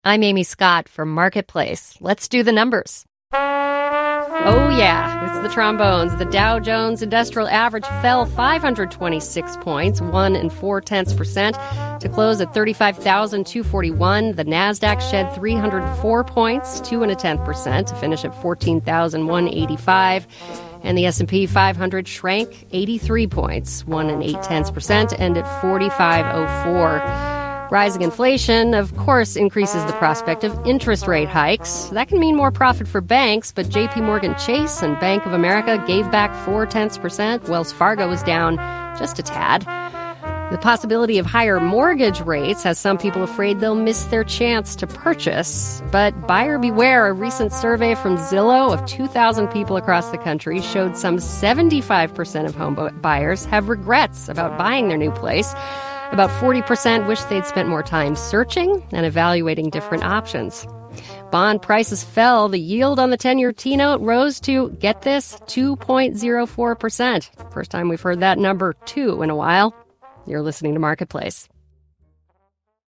I'm Amy Scott from Marketplace. Let's do the numbers. Oh yeah, it's the trombones. The Dow Jones Industrial Average fell 526 points, 1 0.4%, to close at 35,241. The Nasdaq shed 304 points, 2 0.1%, to finish at 14,185. And the S&P 500 shrank 83 points, 1 0.8%, to end at 4504. Rising inflation, of course, increases the prospect of interest rate hikes. That can mean more profit for banks, but J.P. Morgan Chase and Bank of America gave back 0.4%. Wells Fargo was down just a tad. The possibility of higher mortgage rates has some people afraid they'll miss their chance to purchase. But buyer beware, a recent survey from Zillow of 2,000 people across the country showed some 75% of home buyers have regrets about buying their new place. About 40% wish they'd spent more time searching and evaluating different options. Bond prices fell. The yield on the 10-year T-note rose to, get this, 2.04%. First time we've heard that number 2 in a while. You're listening to Marketplace.